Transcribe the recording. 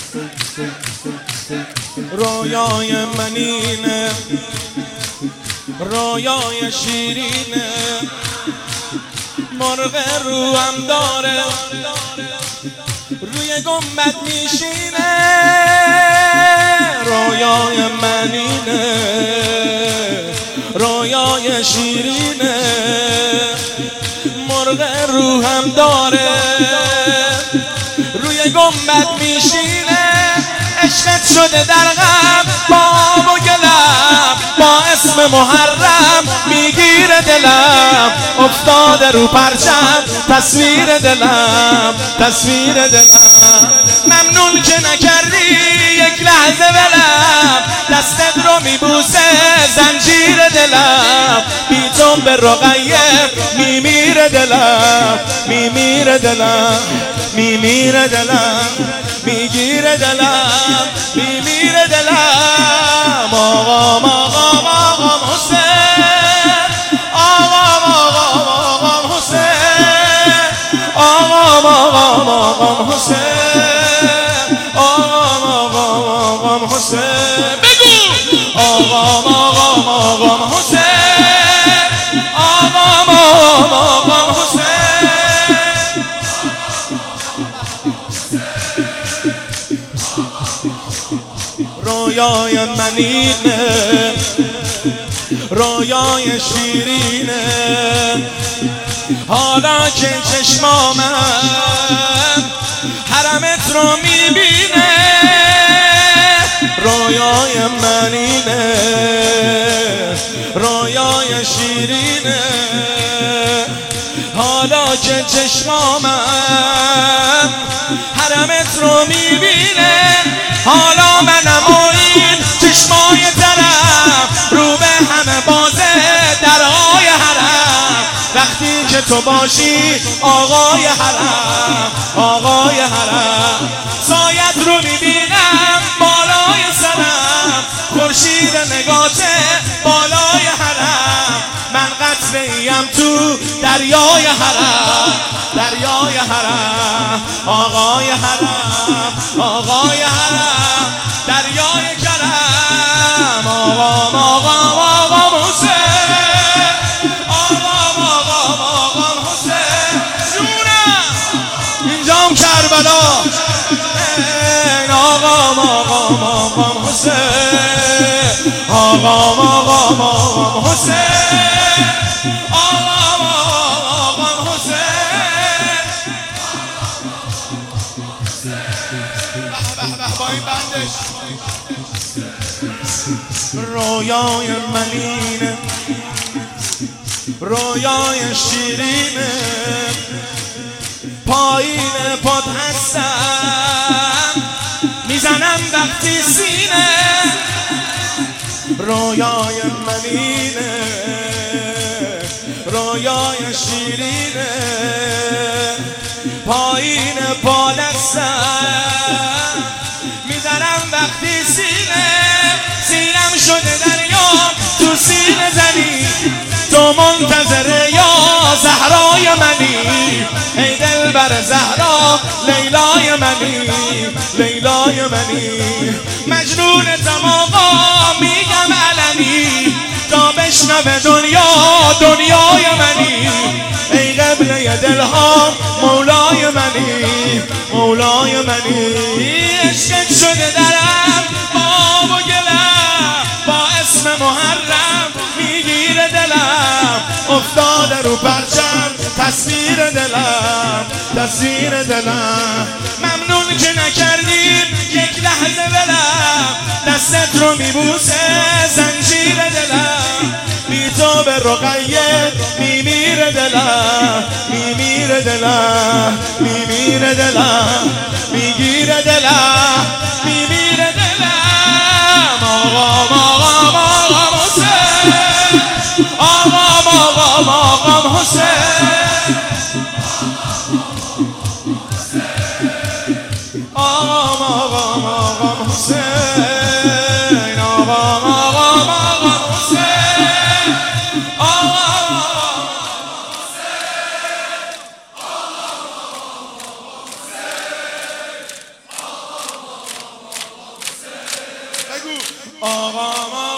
رویای منینه، رویای شیرینه، مرغ رو هم داره، روی گنبد میشینه. رویای منینه، رویای شیرینه، مرغ رو هم داره، روی گنبد میشینه. عشقت شده در غم با آب و گلم، با اسم محرم میگیره دلم، افتاده رو پرچم تصویر دلم، تصویر دلم. ممنون که نکردی یک لحظه ولم، دستت رو میبوسه زنجیر دلم، بی تو به رقیه میمیره دلم، میمیره دلم، میمیره دلم، میگیره دلم، میمیره دلم. آقام آقام آقام حسین، آقام آقام آقام حسین، آقام آقام آقام حسین، آقام آقام آقام حسین. بگو آقام آقام آقام حسین، آقام آقام آقام حسین. رویای منینه، رویای شیرینه، حالا که چشمامم حرمت رو میبینه. رویای منینه، رویای شیرینه، حالا که چشمامم حرمت رو میبینه. حالا منم و این چشمای ترم رو به همه بازه درهای حرم. وقتی که تو باشی آقای حرم، آقای حرم. سایت رو میبینم بالای سرم، خورشید نگاته بالای حرم. من قطره‌ایم تو دریای حرم، دریای حرم. آقای حرم، آقای حرم، دریای کرم. آقام آقام آقام حسین، آقام آقام آقام حسین. جونم اینجام کربلا. آقام آقام آقام حسین، آقام آقام آقام حسین، آقام آقام حسین. با این بندش. رویای منینه، رویای شیرینه، پایین پات هستم میزنم وقتی سینه. رویای منینه، رویای شیرینه، پایین پات هستم میزنم وقتی سینه. سینم شده دریا تو سینه زنی، تو منتظر یا زهرای منی. ای دلبر زهرا لیلای منی، لیلای منی. مجنونتم آقا میگم علنی، تا بشنوه دنیا دنیای منی. ای قبله دلها مولای منی، مولای منی. عشقت شده درم با آب و گلم، با اسم محرم میگیره دلم، افتاده رو پرچم تصویر دلم، تصویر دلم. ممنون که نکردیم یک لحظه ولم، دستت رو میبوسه زنجیر دلم، بی تو به رقیه میمیره دلم، میمیره دلم، میمیره دلم، میگیره دلم، میمیره دلم. آقام آقام آقام حسین، آقام آقام آقام حسین، آقام آقام آقام حسین، آقام آقام آقام حسین، آقام آقام